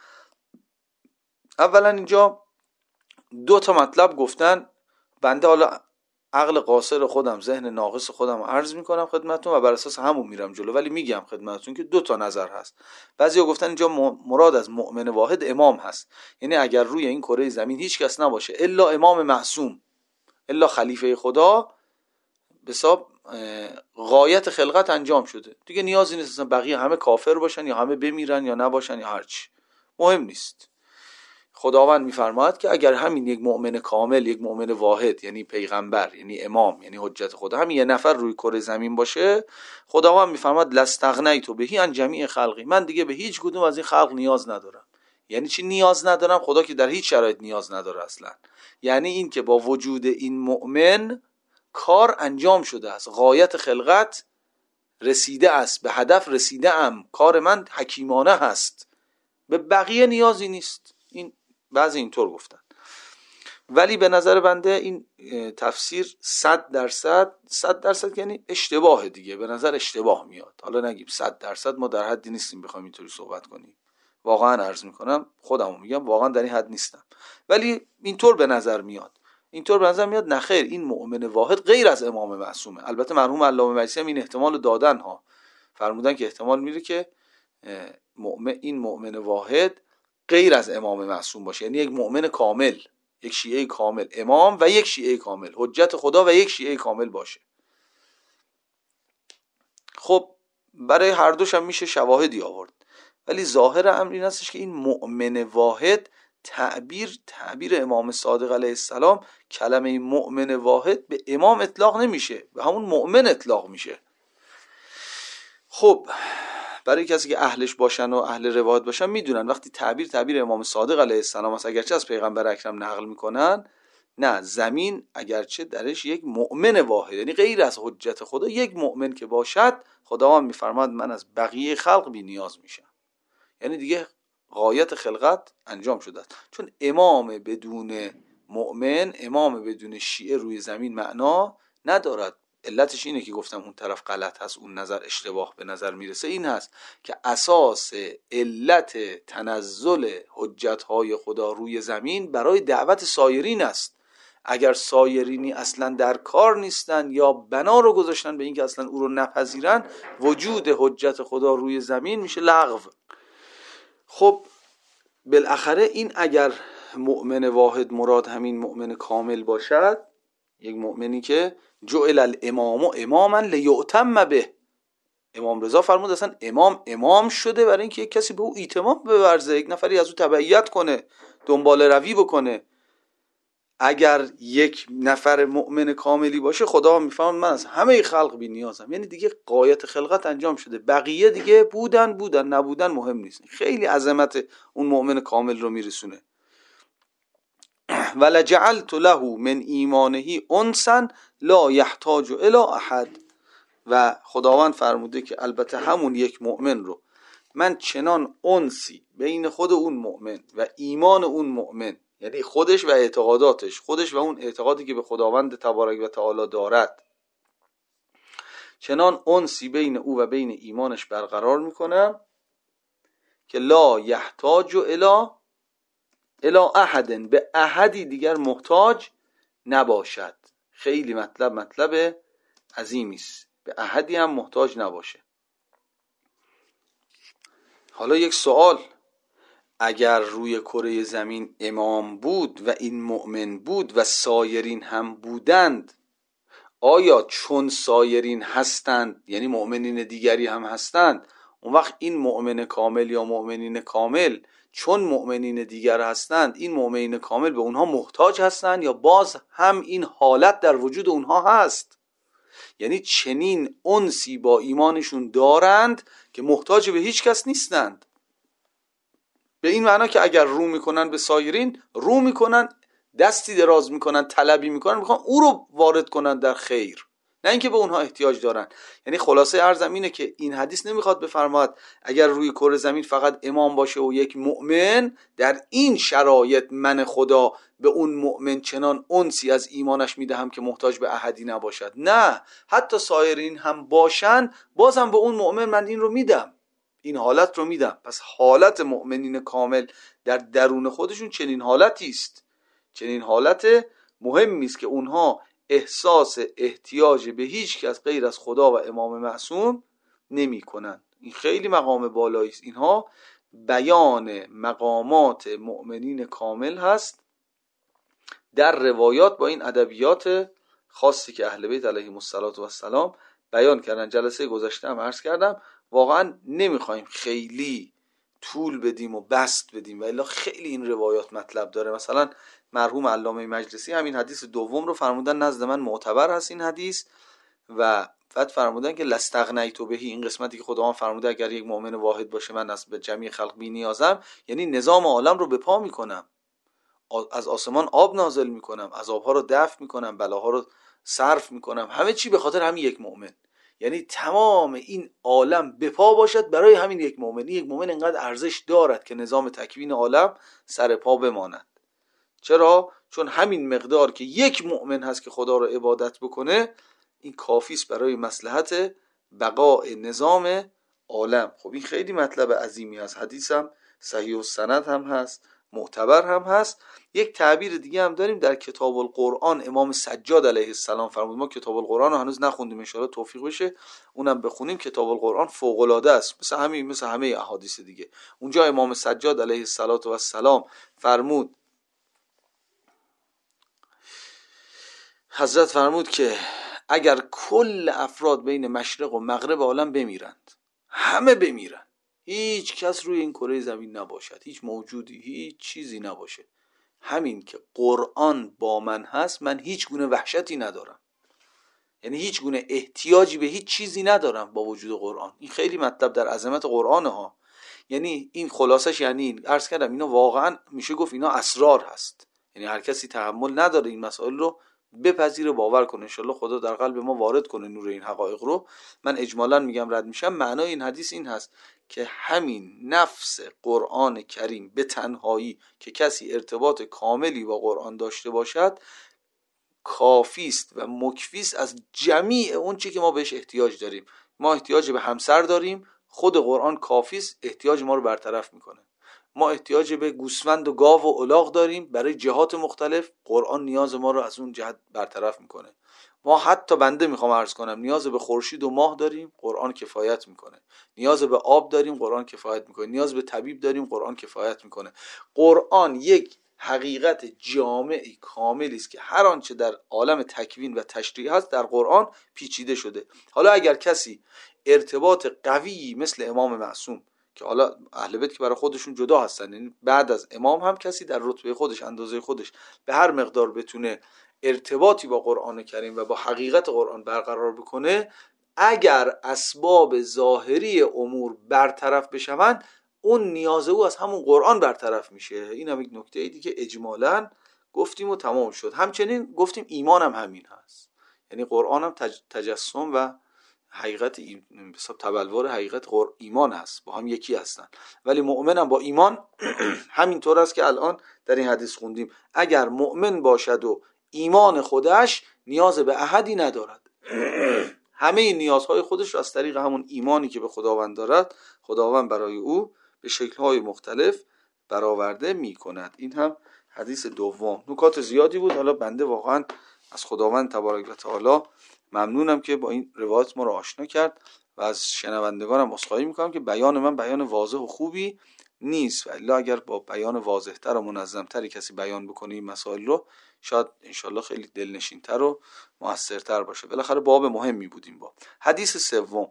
اولا اینجا دو تا مطلب گفتن، بنده حالا عقل قاصر خودم، ذهن ناقص خودم عرض میکنم خدمتتون و بر اساس همون میرم جلو. ولی میگم خدمتتون که 2 نظر هست. بعضیا گفتن اینجا مراد از مؤمن واحد امام هست، یعنی اگر روی این کره زمین هیچ کس نباشه الا امام معصوم، الا خلیفه خدا، به حساب غایت خلقت انجام شده دیگه، نیازی نیست بقیه همه کافر باشن یا همه بمیرن یا نباشن یا هرچی، مهم نیست. خداوند میفرماید که اگر همین یک مؤمن کامل، یک مؤمن واحد، یعنی پیغمبر، یعنی امام، یعنی حجت خدا، همین یه نفر روی کره زمین باشه، خداوند میفرماید لاستغنیت بهی عن جمیع خلقی، من دیگه به هیچ کدوم از این خلق نیاز ندارم. یعنی چی نیاز ندارم؟ خدا که در هیچ شرایط نیاز نداره اصلا. یعنی این که با وجود این مؤمن کار انجام شده است، غایت خلقت رسیده است، به هدف رسیده ام، کار من حکیمانه هست، به بقیه نیازی نیست. این بعضی اینطور گفتن، ولی به نظر بنده این تفسیر 100% یعنی اشتباه دیگه، به نظر اشتباه میاد. حالا نگیم 100%، ما در حدی نیستیم بخوایم اینطوری صحبت کنیم، واقعا عرض میکنم، خودمو میگم واقعا در این حد نیستم، ولی اینطور به نظر میاد. اینطور به نظر میاد نخیر، این مؤمن واحد غیر از امام معصومه. البته مرحوم علامه مجلسی هم این احتمال دادن ها، فرمودن که احتمال میره که این مؤمن واحد غیر از امام معصوم باشه، یعنی یک مؤمن کامل، یک شیعه کامل، امام و یک شیعه کامل، حجت خدا و یک شیعه کامل باشه. خب برای هر دوش هم میشه شواهدی آورد، ولی ظاهر امر این هستش که این مؤمن واحد تعبیر امام صادق علیه السلام، کلمه مؤمن واحد به امام اطلاق نمیشه، به همون مؤمن اطلاق میشه. خب برای کسی که اهلش باشن و اهل روایت باشن میدونن وقتی تعبیر امام صادق علیه السلام است، اگرچه از پیغمبر اکرم نقل میکنن، نه، زمین اگرچه درش یک مؤمن واحد، یعنی غیر از حجت خدا یک مؤمن که باشد، خداوند میفرماد من از بقیه خلق بی نیاز میشم. یعنی دیگه غایت خلقت انجام شده است. چون امام بدون مؤمن، امام بدون شیعه روی زمین معنا ندارد. علتش اینه که گفتم اون طرف غلط هست، اون نظر اشتباه به نظر میرسه، این هست که اساس علت تنزل حجتهای خدا روی زمین برای دعوت سایرین است. اگر سایرینی اصلا در کار نیستن یا بنا رو گذاشتن به این که اصلا او رو نپذیرن، وجود حجت خدا روی زمین میشه لغو. خب بالاخره این اگر مؤمن واحد مراد همین مؤمن کامل باشد، یک مؤمنی که جعل الامام اماما لیؤتم به، امام رضا فرمود اصلا امام شده برای اینکه یک کسی به او ایتمام بورزه، یک نفری از او تبعیت کنه، دنبال روی بکنه. اگر یک نفر مؤمن کاملی باشه، خدا میفهمه من از همه خلق بی نیازم، یعنی دیگه غایت خلقت انجام شده، بقیه دیگه بودن نبودن مهم نیست. خیلی عظمت اون مؤمن کامل رو میرسونه. ولجعلت له من ایمانه انسا لا یحتاج الی احد، و خداوند فرموده که البته همون یک مؤمن رو من چنان انسی بین خود اون مؤمن و ایمان اون مؤمن، یعنی خودش و اعتقاداتش، خودش و اون اعتقادی که به خداوند تبارک و تعالی دارد، چنان انسی بین او و بین ایمانش برقرار میکنم که لا یحتاج الی احد، به احدی دیگر محتاج نباشد. خیلی مطلب عظیمی است، به احدی هم محتاج نباشه. حالا یک سوال، اگر روی کره زمین امام بود و این مؤمن بود و سایرین هم بودند، آیا چون سایرین هستند یعنی مؤمنین دیگری هم هستند، اون وقت این مؤمن کامل یا مؤمنین کامل چون مؤمنین دیگر هستند، این مؤمنین کامل به اونها محتاج هستند یا باز هم این حالت در وجود اونها هست؟ یعنی چنین انسی با ایمانشون دارند که محتاج به هیچ کس نیستند، به این معنا که اگر رو میکنن به سایرین، رو میکنن، دستی دراز میکنن، طلبی میکنن، میخوان او رو وارد کنن در خیر، نه اینکه به اونها احتیاج دارن. یعنی خلاصه عرضم اینه که این حدیث نمیخواد بفرماید اگر روی کره زمین فقط امام باشه و یک مؤمن، در این شرایط من خدا به اون مؤمن چنان انسی از ایمانش میدهم که محتاج به احدی نباشد. نه، حتی سایرین هم باشن، بازم به اون مؤمن من این رو میدم، این حالت رو میدم. پس حالت مؤمنین کامل در درون خودشون چنین حالتی است، چنین حالت مهمی است که اونها احساس احتیاج به هیچ کس غیر از خدا و امام معصوم نمی کنند. این خیلی مقام بالایی است. اینها بیان مقامات مؤمنین کامل هست در روایات با این ادبیات خاصی که اهل بیت علیهم السلام بیان کردن. جلسه گذشته هم عرض کردم واقعا نمیخوایم خیلی طول بدیم و بسط بدیم و الا خیلی این روایات مطلب داره. مثلا مرحوم علامه مجلسی همین حدیث دوم رو فرمودن نزد من معتبر هست این حدیث، و بعد فرمودن که لستغنیت بهی، این قسمتی که خداوند فرموده اگر یک مؤمن واحد باشه من از به جمعی خلق بی نیازم، یعنی نظام عالم رو به پا میکنم، از آسمان آب نازل میکنم، عذابها رو دفع میکنم، بلاها رو صرف میکنم، همه چی به خاطر همین یک مؤمن. یعنی تمام این عالم به پا باشد برای همین یک مؤمن. یک مؤمن انقدر ارزش دارد که نظام تکوین عالم سر پا بماند. چرا؟ چون همین مقدار که یک مؤمن هست که خدا رو عبادت بکنه این کافی است برای مصلحت بقاء نظام عالم. خب این خیلی مطلب عظیمی هست. حدیثم صحیح السند هم هست، معتبر هم هست. یک تعبیر دیگه هم داریم در کتاب القرآن، امام سجاد علیه السلام فرمود. ما کتاب القرآن رو هنوز نخوندیم، ان شاءالله توفیق بشه اونم بخونیم. کتاب القرآن فوق العاده است، مثل همه احادیث دیگه. اونجا امام سجاد علیه السلام فرمود، حضرت فرمود که اگر کل افراد بین مشرق و مغرب عالم بمیرند، همه بمیرند، هیچ کس روی این کره زمین نباشد، هیچ موجودی، هیچ چیزی نباشه، همین که قرآن با من هست من هیچ گونه وحشتی ندارم، یعنی هیچ گونه احتیاجی به هیچ چیزی ندارم با وجود قرآن. این خیلی مطلب در عظمت قرآن ها. یعنی این خلاصش، یعنی عرض کردم اینا واقعا میشه گفت اینا اسرار هست. یعنی هر کسی تحمل نداره این مسائل رو بپذیره، باور کنه. انشالله خدا در قلب ما وارد کنه نور این حقایق رو. من اجمالا میگم رد میشم. معنای این حدیث این هست که همین نفس قرآن کریم به تنهایی که کسی ارتباط کاملی با قرآن داشته باشد کافی است و مکفی است از جمیع اون چی که ما بهش احتیاج داریم. ما احتیاج به همسر داریم، خود قرآن کافی است، احتیاج ما رو برطرف میکنه. ما احتیاج به گوسفند و گاو و الاغ داریم برای جهات مختلف، قرآن نیاز ما رو از اون جهت برطرف میکنه. ما حتی بنده میخوام عرض کنم نیاز به خورشید و ماه داریم، قرآن کفایت میکنه. نیاز به آب داریم، قرآن کفایت میکنه. نیاز به طبیب داریم، قرآن کفایت میکنه. قرآن یک حقیقت جامعی کاملی است که هر آنچه در عالم تکوین و تشریع هست در قرآن پیچیده شده. حالا اگر کسی ارتباط قوی مثل امام معصوم، که حالا اهل بیت که برای خودشون جدا هستن، یعنی بعد از امام هم کسی در رتبه خودش اندازه خودش به هر مقدار بتونه ارتباطی با قرآن کریم و با حقیقت قرآن برقرار بکنه، اگر اسباب ظاهری امور برطرف بشوند اون نیاز او از همون قرآن برطرف میشه. این هم یک نکته ایدی که اجمالاً گفتیم و تمام شد. همچنین گفتیم ایمان هم همین هست، یعنی قرآن هم تجسم و حقیقت تبلور حقیقت ایمان هست، با هم یکی هستن. ولی مؤمن هم با ایمان همینطور است که الان در این حدیث خوندیم. اگر مؤمن باشد و ایمان خودش نیاز به احدی ندارد، همه این نیازهای خودش رو از طریق همون ایمانی که به خداوند دارد خداوند برای او به شکل‌های مختلف برآورده می‌کند. این هم حدیث دوم. نکات زیادی بود، حالا بنده واقعا از خداوند تبارک و تعالی ممنونم که با این روایت ما رو آشنا کرد و از شنوندگانم عذرخواهی می‌کنم که بیان من بیان واضح و خوبی نیست، و الا اگر با بیان واضح‌تر و منظم‌تری کسی بیان بکنه این مسائل رو شاید انشالله خیلی دلنشین‌تر و موثرتر باشه. بالاخره باب مهمی بودیم. با حدیث سوم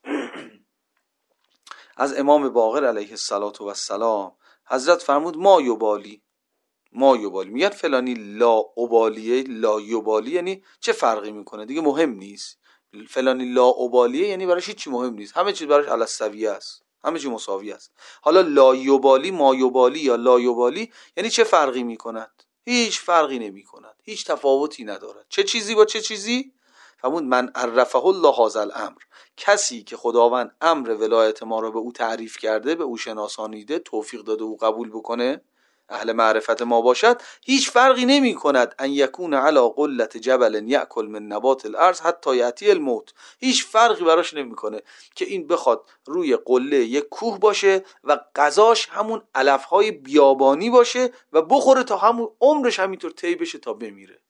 از امام باقر علیه السلام حضرت فرمود ما یبالی میگن فلانی لا ابالیه، لا یبالی یعنی چه فرقی میکنه دیگه، مهم نیست. فلانی لا ابالیه یعنی براش هیچی مهم نیست، همه چیز براش علی السویه است، همه چیز مساوی است. حالا لا یبالی، ما یبالی یا لا یبالی یعنی چه فرقی میکند؟ هیچ فرقی نمیکند، هیچ تفاوتی ندارد. چه چیزی با چه چیزی؟ فرمود من عرفه الله هذا الامر، کسی که خداوند امر ولایت ما را به او تعریف کرده، به او شناسانیده، توفیق داده او قبول بکنه، اهل معرفت ما باشد، هیچ فرقی نمی کند ان یکون علی قلة جبل یأکل من نبات الارض حتی یأتی الموت. هیچ فرقی براش نمی کنه که این بخواد روی قله یک کوه باشه و غذاش همون علفهای بیابانی باشه و بخوره تا همون عمرش همینطور طی بشه تا بمیره.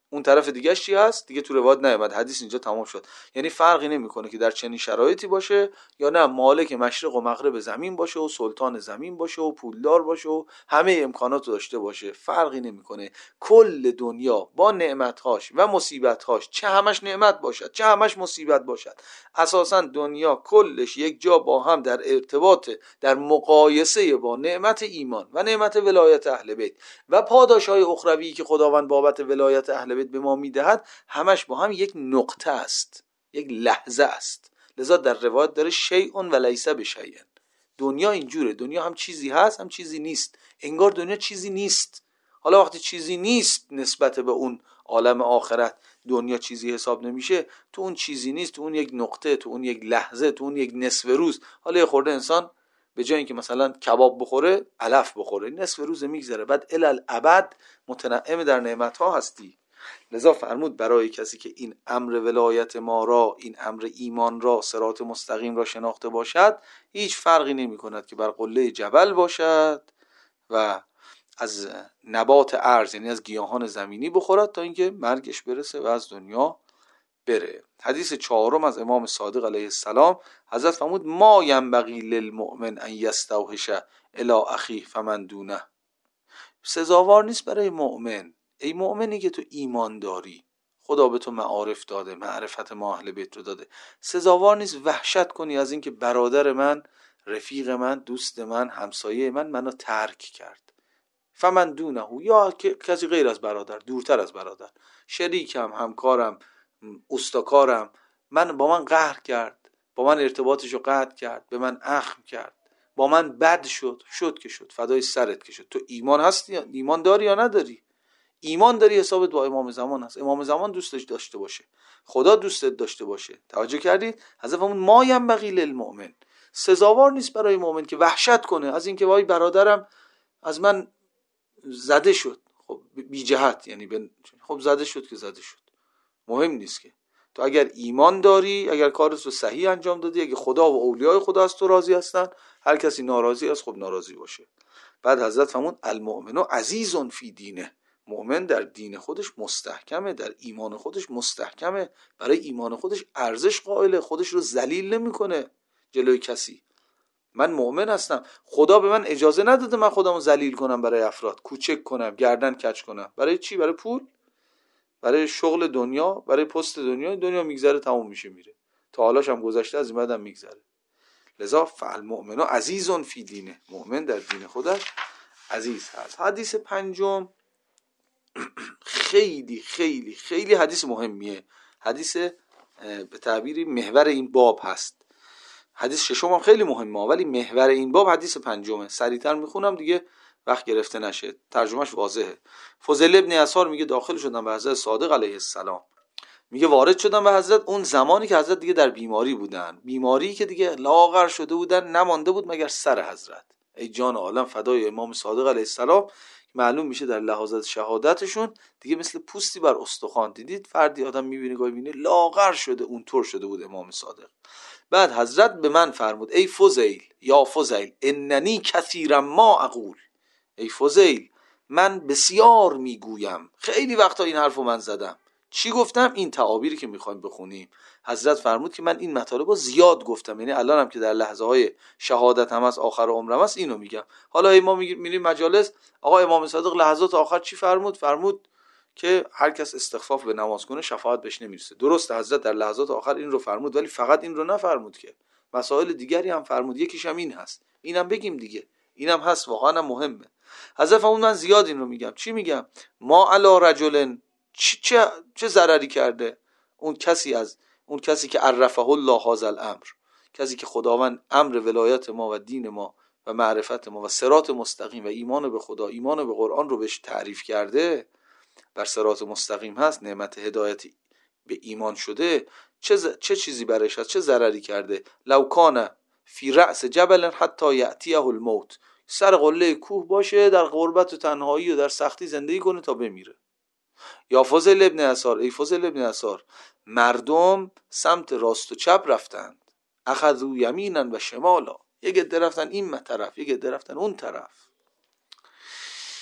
اون طرف دیگه‌اش چی هست دیگه تو روایت نیامد، حدیث اینجا تمام شد. یعنی فرقی نمیکنه که در چنین شرایطی باشه یا نه مالک مشرق و مغرب زمین باشه و سلطان زمین باشه و پولدار باشه و همه امکانات رو داشته باشه، فرقی نمیکنه. کل دنیا با نعمت‌هاش و مصیبت‌هاش، چه همش نعمت باشد چه همش مصیبت باشد، اساساً دنیا کلش یک جا با هم در ارتباط، در مقایسه با نعمت ایمان و نعمت ولایت اهل بیت و پاداش‌های اخروی که خداوند بابت ولایت اهل بیت به ما میدهد، همش با هم یک نقطه است، یک لحظه است. لذا در روایت داره شیء و لیس بشیء. دنیا اینجوره، دنیا هم چیزی هست هم چیزی نیست. انگار دنیا چیزی نیست. حالا وقتی چیزی نیست نسبت به اون عالم آخرت دنیا چیزی حساب نمیشه، تو اون چیزی نیست، تو اون یک نقطه، تو اون یک لحظه، تو اون یک نصف روز. حالا یه خورده انسان به جای اینکه مثلا کباب بخوره علف بخوره، نصف روز میگذره، بعد الالابد متنعم در نعمت‌ها هستی. لذا فرمود برای کسی که این امر ولایت ما را، این امر ایمان را، صراط مستقیم را شناخته باشد، هیچ فرقی نمی کند که بر قله جبل باشد و از نبات ارض یعنی از گیاهان زمینی بخورد تا اینکه مرگش برسه و از دنیا بره. حدیث 4 از امام صادق علیه السلام، حضرت فرمود ما ینبغی للمؤمن ان یستوحش الی اخیه فمن دونه. سزاوار نیست برای مؤمن، ای مؤمنی که تو ایمان داری، خدا به تو معارف داده، معرفت ما اهل بیت رو داده، سزاوار نیست وحشت کنی از اینکه برادر من، رفیق من، دوست من، همسایه من منو ترک کرد. فمن دونه، یا کسی غیر از برادر، دورتر از برادر، شریکم، همکارم، استکارم، با من قهر کرد، با من ارتباطشو قطع کرد، به من اخم کرد، با من بد شد که شد، فدای سرت که شد. تو ایمان هستی، ایمان داری یا نداری؟ ایمان داری حسابت با امام زمان هست، امام زمان دوستش داشته باشه، خدا دوستت داشته باشه. توجه کردید؟ حضرت فرمود ما ینبغی للمؤمن، سزاوار نیست برای مؤمن که وحشت کنه از اینکه وای برادرم از من زده شد. خب بی جهت، یعنی خب زده شد که زده شد، مهم نیست که. تو اگر ایمان داری، اگر کارت رو صحیح انجام دادی، اگر خدا و اولیای خدا از تو راضی هستن، هر کسی ناراضی است خب ناراضی باشه. بعد حضرت فرمود المؤمن عزیز فی دینه، مؤمن در دین خودش مستحکمه، در ایمان خودش مستحکمه، برای ایمان خودش ارزش قائله، خودش رو ذلیل نمیکنه جلوی کسی. من مؤمن هستم، خدا به من اجازه نداده من خودمو ذلیل کنم برای افراد، کوچک کنم، گردن کج کنم. برای چی؟ برای پول، برای شغل دنیا، برای پست دنیا میگذره، تموم میشه میره، تا حالاش هم گذشته، از این بعدم میگذره. لذا فالمؤمن عزیز فی دینه، مؤمن در دین خودش عزیز هست. حدیث 5 خیلی خیلی خیلی حدیث مهمیه، حدیث به تعبیری محور این باب هست. حدیث 6 هم خیلی مهمه ولی محور این باب حدیث 5. سریعتر میخونم دیگه وقت گرفته نشه، ترجمهش واضحه. فضیل ابن یسار میگه داخل شدم به حضرت صادق علیه السلام، میگه وارد شدم به حضرت اون زمانی که حضرت دیگه در بیماری بودن، بیماری که دیگه لاغر شده بودن، نمانده بود مگر سر حضرت. ای جان عالم فدای امام صادق علیه السلام، معلوم میشه در لحظات شهادتشون دیگه مثل پوستی بر استخوان. دیدید فردی آدم میبینه گاهی میبینه لاغر شده، اونطور شده بود امام صادق. بعد حضرت به من فرمود ای فضیل، یا فضیل اننی کثیرا ما اقول، ای فضیل من بسیار میگویم. خیلی وقتا این حرفو من زدم. چی گفتم؟ این تعابیری که میخوایم بخونیم. حضرت فرمود که من این مطالبو زیاد گفتم، یعنی الانم که در لحظه های شهادت هم از آخر عمرم است اینو میگم. حالا ما میریم مجالس، آقا امام صادق لحظات آخر چی فرمود؟ فرمود که هر کس استخفاف به نماز کنه شفاعت بهش نمیرسه. درست حضرت در لحظات آخر این رو فرمود، ولی فقط این رو نفرمود که مسائل دیگری هم فرمود. یکیش هم این هست، اینم بگیم دیگه، اینم هست، واقعا هم مهمه. حضرت فرمود من زیاد این رو میگم. چی میگم؟ ما علی رجل، چه ضرری کرده اون کسی که عرفه الله هذا الامر، کسی که خداوند امر ولایت ما و دین ما و معرفت ما و صراط مستقیم و ایمان به خدا، ایمان به قرآن رو بهش تعریف کرده، بر صراط مستقیم هست، نعمت هدایت به ایمان شده، چه چیزی برش هست؟ چه ضرری کرده؟ لو کان فی رأس جبل حتی یأتیه الموت، سر قله کوه باشه، در غربت و تنهایی و در سختی زندگی کنه تا بمیره. یا فضل ابن یسار، ای فضل ابن یسار مردم سمت راست و چپ رفتند، اخذوا یمینا و شمالا، یک عده رفتن این طرف، یک عده رفتن اون طرف.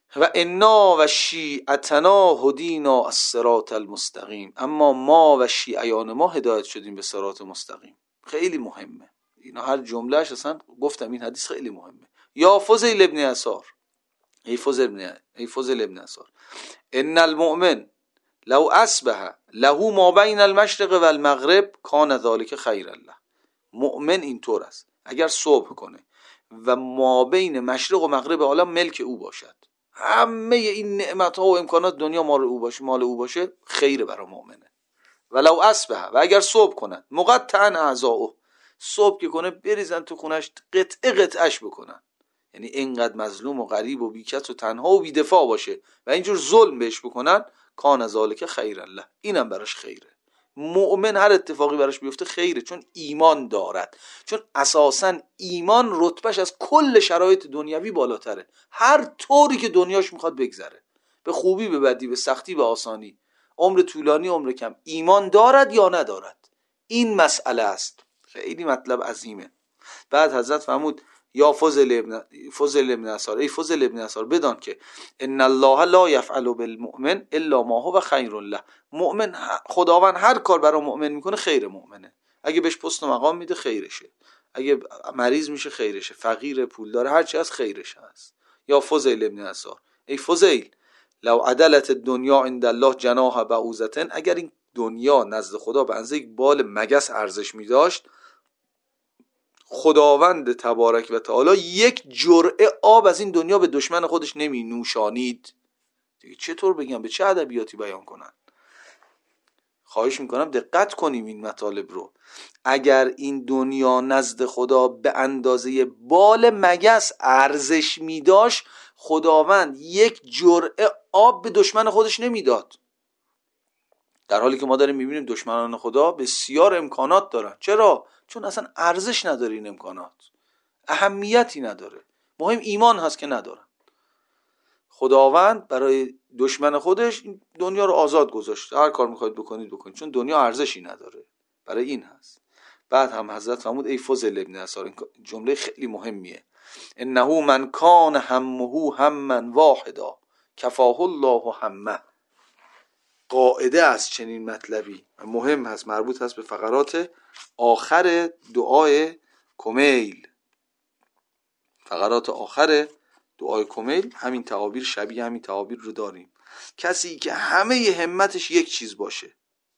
و انا و شیعتنا هدینا الصراط المستقیم، اما ما و شیعیان ما هدایت شدیم به صراط مستقیم. خیلی مهمه اینا، هر جملهش اصلا گفتم این حدیث خیلی مهمه. یا فضیل ابن یسار، ای فضیل ابن یسار، ان المؤمن لو اصبح له ما بین المشرق و المغرب کان ذلک خیرا له. مؤمن اینطور است اگر صبح کنه و ما بین مشرق و مغرب عالم ملک او باشد، همه این نعمت ها و امکانات دنیا مال او باشه خیره برای مؤمنه. ولو اصبح، و اگر صبح کنن، مقطعا اعضاءه، صبح که کنه بریزن تو خونش قطعش بکنن، یعنی اینقدر مظلوم و غریب و بیکس و تنها و بیدفاع باشه و اینجور ظلم بهش بکنن، کان ذالک خیرا له، اینم براش خیره. مؤمن هر اتفاقی براش بیفته خیره، چون ایمان دارد، چون اساساً ایمان رتبهش از کل شرایط دنیوی بالاتره. هر طوری که دنیاش میخواد بگذره، به خوبی به بدی، به سختی به آسانی، عمر طولانی عمر کم، ایمان دارد یا ندارد، این مسئله است. خیلی مطلب عظیمه. بعد حضرت فرمود یا فضل ابن یسار، ای فضل ابن یسار بدان که ان الله لا یفعل بالمؤمن الا ما هو خیر له. مؤمن، خداوند هر کار برای مؤمن میکنه خیر مؤمنه. اگه بهش پست و مقام میده خیرشه، اگه مریض میشه خیرشه، فقیر پول داره هر چی از خیرش هست. یا فضل ابن یسار، ای فضل لو عدلت الدنیا عند الله جناح بعوضة، اگر این دنیا نزد خدا به اندازه یک بال مگس ارزش میداشت، خداوند تبارک و تعالی یک جرعه آب از این دنیا به دشمن خودش نمی نوشانید. دیگه چطور بگم، به چه ادبیاتی بیان کنن؟ خواهش میکنم دقت کنیم این مطالب رو. اگر این دنیا نزد خدا به اندازه بال مگس ارزش می داشت، خداوند یک جرعه آب به دشمن خودش نمیداد. در حالی که ما داریم میبینیم دشمنان خدا بسیار امکانات دارن. چرا؟ چون اصلا ارزش نداره این امکانات، اهمیتی نداره، مهم ایمان هست که ندارن. خداوند برای دشمن خودش این دنیا رو آزاد گذاشته، هر کار میخواید بکنید بکنید، چون دنیا ارزشی نداره. برای این هست. بعد هم حضرت فرمود ای فضل ابن یسار، این جمله خیلی مهمیه، انه من کان همه هما واحدا کفاه الله همه. قاعده است چنین مطلبی مهم هست، مربوط هست به فقرات آخر دعای کمیل. فقرات آخر دعای کمیل همین تعابیر، شبیه همین تعابیر رو داریم. کسی که همه همتش یک چیز باشه،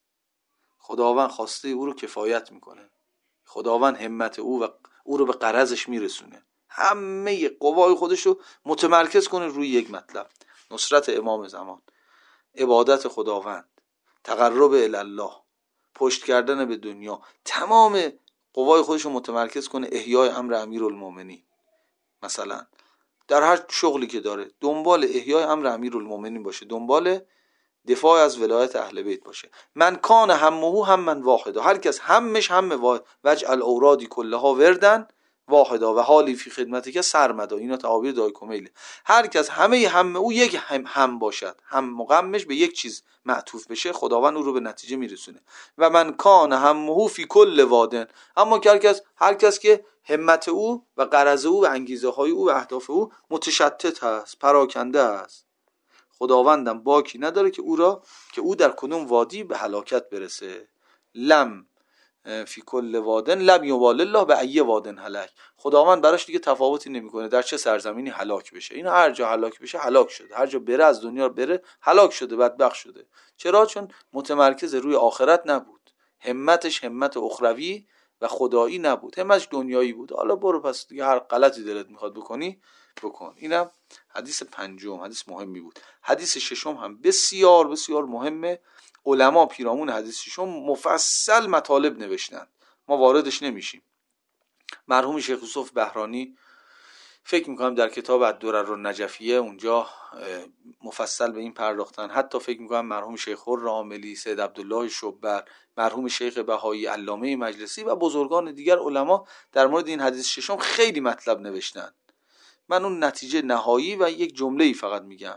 خداوند خواسته او رو کفایت میکنه، خداوند همت او رو به غرضش میرسونه، همه قوای خودش رو متمرکز کنه روی یک مطلب، نصرت امام زمان، عبادت خداوند، تقرب الی الله، پشت کردن به دنیا، تمام قوای خودش رو متمرکز کنه احیای امر امیرالمومنین. مثلا در هر شغلی که داره دنبال احیای امر امیرالمومنین باشه، دنبال دفاع از ولایت اهل بیت باشه. من کان همه هممن واحدا، هر کس همش همه واحد، وجعل اورادی کلها وردن واحدا و حالی فی خدمتی که سرمدا. اینا تعابیر دعای کمیله. هر کس همه او یک هم باشد، هم مقامش به یک چیز معطوف بشه، خداوند او رو به نتیجه میرسونه. و من کان همه فی کل وادن، اما هر کس که همت او و غرض او و انگیزه های او و اهداف او متشتت هست، پراکنده است، خداوندم باکی نداره که او در کدوم وادی به هلاکت برسه. لم فی کل وادن لم یبال الله به ای وادن هلک. خداوند براش دیگه تفاوتی نمیکنه در چه سرزمینی هلاک بشه. این هر جا هلاک بشه هلاک شده، هر جا بره از دنیا بره هلاک شده، بدبخت شده. چرا؟ چون متمرکز روی آخرت نبود، همتش همت اخروی و خدایی نبود، همتش دنیایی بود. حالا برو پس دیگه هر غلطی دلت میخواد بکنی بکن. اینم حدیث پنجم، حدیث مهمی بود. حدیث ششم هم بسیار بسیار مهمه. علما پیرامون حدیث ششم مفصل مطالب نوشتن، ما واردش نمیشیم. مرحوم شیخ یوسف بهرانی فکر میکنم در کتاب الدرر النجفیه اونجا مفصل به این پرداختن. حتی فکر میکنم مرحوم شیخ الراملی، سید عبدالله شبر، مرحوم شیخ بهایی، علامه مجلسی و بزرگان دیگر علما در مورد این حدیث ششم خیلی مطلب نوشتن. من اون نتیجه نهایی و یک جمله‌ای فقط میگم،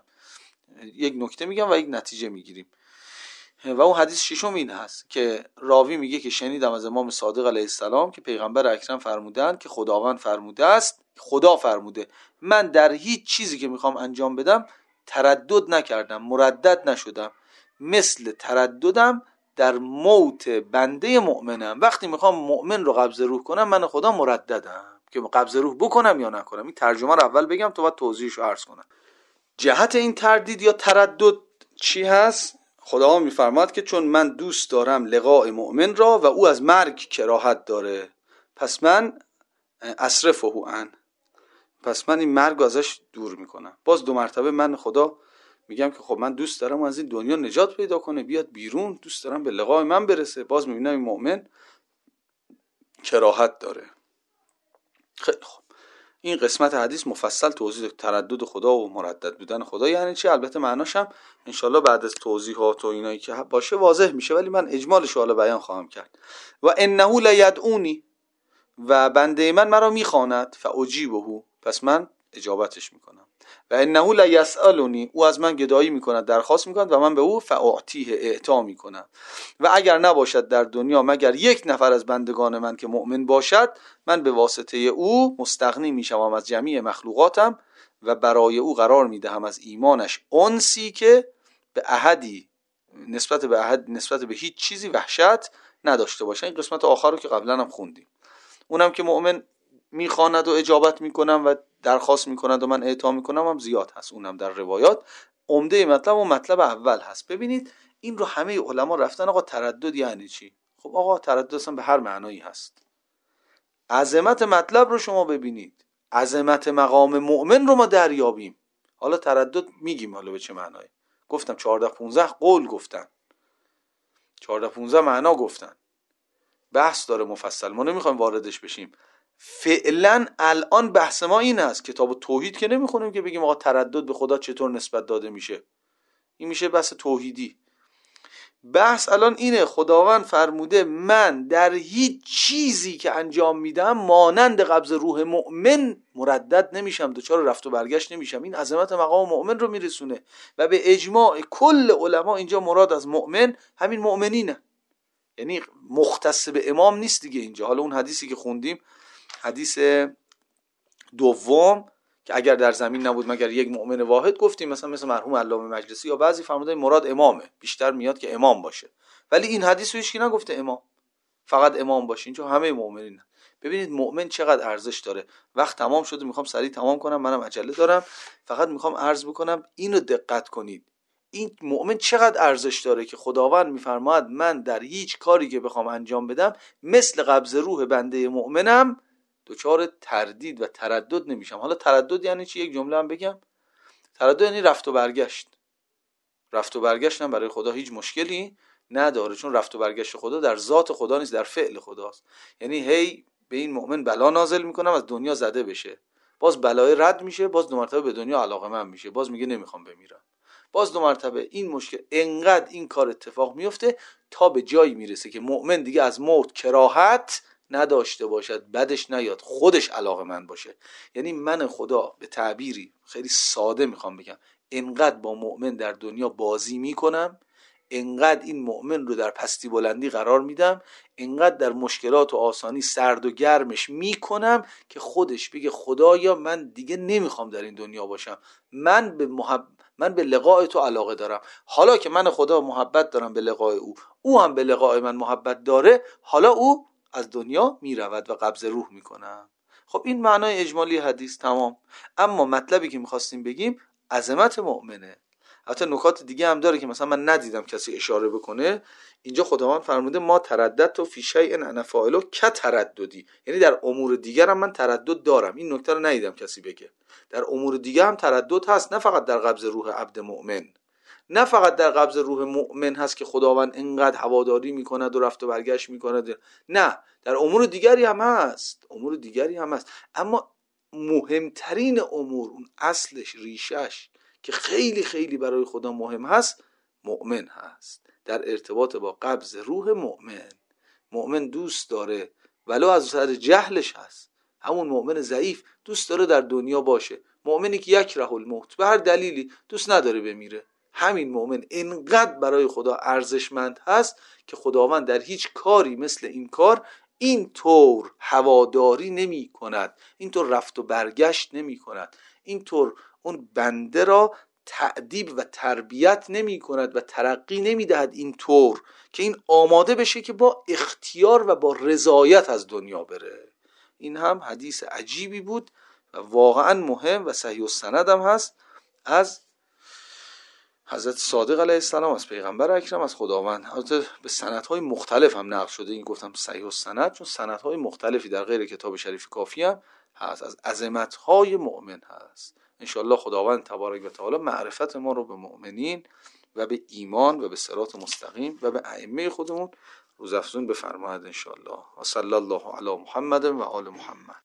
یک نکته میگم و یک نتیجه میگیریم. و اون حدیث ششم این هست که راوی میگه که شنیدم از امام صادق علیه السلام که پیغمبر اکرم فرمودند که خداوند فرموده است، خدا فرموده من در هیچ چیزی که میخوام انجام بدم تردد نکردم، مردد نشدم. مثل ترددم در موت بنده مؤمنم. وقتی میخوام مؤمن رو قبض روح کنم، من خدا مرددم که قبض روح بکنم یا نکنم. این ترجمه رو اول بگم تا بعد توضیحش رو عرض کنم. جهت این تردید یا تردد چی هست؟ خدا میفرماد که چون من دوست دارم لقاء مؤمن را و او از مرگ کراهت داره، پس من اصرفه عن، پس من این مرگ ازش دور میکنم. باز 2 مرتبه من خدا میگم که خب من دوست دارم از این دنیا نجات پیدا کنه، بیاد بیرون، دوست دارم به لقاء من برسه. باز میبینم این مؤمن کراهت داره. خیلی خب، این قسمت حدیث مفصل توضیح تردد خدا و مردد بودن خدا یعنی چی. البته معناش هم انشالله بعد از توضیحات و اینایی که باشه واضح میشه، ولی من اجمالش رو حالا بیان خواهم کرد. و انه لیدعونی، و بنده من مرا میخواند، فاجیبه، پس من اجابتش میکنم. و انه لیسألنی، او از من گدایی میکند، درخواست میکند و من به او فاعطیه، اعطا میکنم. و اگر نباشد در دنیا مگر 1 نفر از بندگان من که مؤمن باشد، من به واسطه او مستغنی میشوم از جمیع مخلوقاتم و برای او قرار میدهم از ایمانش انسی که به احدی نسبت به هیچ چیزی وحشت نداشته باشه. این قسمت آخر رو که قبلا هم خوندیم. اونم که مؤمن میخواند و اجابت میکنم و درخواست میکند و من اعطا میکنم هم زیاد هست، اونم در روایات. عمده مطلب و مطلب اول هست. ببینید این رو همه علما رفتن آقا تردد یعنی چی؟ خب آقا تردد اصلا به هر معنایی هست. عظمت مطلب رو شما ببینید، عظمت مقام مؤمن رو ما دریابیم. حالا تردد میگیم حالا به چه معنایی. گفتم 14-15 قول گفتن، 14-15 معنا گفتن، بحث داره مفصل، ما نمیخوایم واردش بشیم. فعلا الان بحث ما این است، کتاب توحید که نمیخونیم که بگیم آقا تردد به خدا چطور نسبت داده میشه. این میشه بحث توحیدی. بحث الان اینه، خداوند فرموده من در هیچ چیزی که انجام میدم مانند قبض روح مؤمن مردد نمیشم، دچار رفت و برگشت نمیشم. این عظمت مقام مؤمن رو میرسونه و به اجماع کل علما اینجا مراد از مؤمن همین مؤمنینه، یعنی مختص به امام نیست دیگه اینجا. حالا اون حدیثی که خوندیم، حدیث دوم که اگر در زمین نبود مگر 1 مؤمن واحد، گفتیم مثل مرحوم علامه مجلسی یا بعضی فرمودن مراد امامه، بیشتر میاد که امام باشه. ولی این حدیث رو هیچ کی نگفته امام، فقط امام باشه. اینجا همه مؤمنین. ببینید مؤمن چقدر ارزش داره. وقت تمام شده، میخوام سریع تمام کنم، منم عجله دارم. فقط میخوام عرض بکنم اینو دقت کنید، این مؤمن چقدر ارزش داره که خداوند میفرماید من در هیچ کاری که بخوام انجام بدم مثل قبض روح بنده مؤمنم دچار تردید و تردد نمیشم. حالا تردد یعنی چی؟ یک جمله هم بگم. تردد یعنی رفت و برگشت. رفت و برگشت هم برای خدا هیچ مشکلی نداره، چون رفت و برگشت خدا در ذات خدا نیست، در فعل خداست. یعنی هی به این مؤمن بلا نازل میکنم از دنیا زده بشه، باز بلای رد میشه، باز 2 مرتبه به دنیا علاقه‌مند میشه، باز میگه نمیخوام بمیرم، باز 2 مرتبه. این مشکل انقدر این کار اتفاق میفته تا به جایی میرسه که مؤمن دیگه از موت کراهت نداشته باشد، بدش نیاد، خودش علاقه‌مند باشه. یعنی من خدا به تعبیری خیلی ساده میخوام بگم، انقدر با مؤمن در دنیا بازی میکنم، انقدر این مؤمن رو در پستی بلندی قرار میدم، انقدر در مشکلات و آسانی سرد و گرمش میکنم که خودش بگه خدایا من دیگه نمیخوام در این دنیا باشم، من به لقاء تو علاقه دارم. حالا که من خدا محبت دارم به لقاء او هم به لقاء من محبت داره، حالا او از دنیا میرود و قبض روح میکنم. خب این معنای اجمالی حدیث تمام. اما مطلبی که میخواستیم بگیم عظمت مؤمنه. حتی نکات دیگه هم داره که مثلا من ندیدم کسی اشاره بکنه. اینجا خداوند فرموده ما ترددت و فی شیء انا فاعلو کترددی، یعنی در امور دیگر هم من تردد دارم. این نکته رو ندیدم کسی بگه. در امور دیگه هم تردد هست، نه فقط در قبض روح عبد مؤمن، نه فقط در قبض روح مؤمن هست که خداوند اینقدر هواداری میکند و رفت و برگشت میکند، نه، در امور دیگری هم هست، امور دیگری هم هست. اما مهمترین امور، اون اصلش، ریشش که خیلی خیلی برای خدا مهم هست، مؤمن هست. در ارتباط با قبض روح مؤمن، مؤمن دوست داره ولو از سر جهلش هست، همون مؤمن ضعیف دوست داره در دنیا باشه. مؤمنی که یکره الموت، به هر دلیلی دوست نداره بمیره، همین مؤمن اینقدر برای خدا ارزشمند هست که خداوند در هیچ کاری مثل این کار اینطور هواداری نمی کند، اینطور رفت و برگشت نمی کند، اینطور اون بنده را تأدیب و تربیت نمی کند و ترقی نمی دهد این طور که این آماده بشه که با اختیار و با رضایت از دنیا بره. این هم حدیث عجیبی بود و واقعا مهم و صحیح السند هم هست از حضرت صادق علیه السلام، از پیغمبر اکرم، از خداوند. البته به سندهای مختلف هم نقل شده، این گفتم صحیح السند چون سندهای مختلفی در غیر کتاب شریف کافی هم هست، از عظمتهای مؤمن هست. انشاءالله خداوند تبارک و تعالی معرفت ما رو به مؤمنین و به ایمان و به صراط مستقیم و به ائمه خودمون روزافزون بفرماید انشاءالله. و صلی الله علی محمد و آل محمد.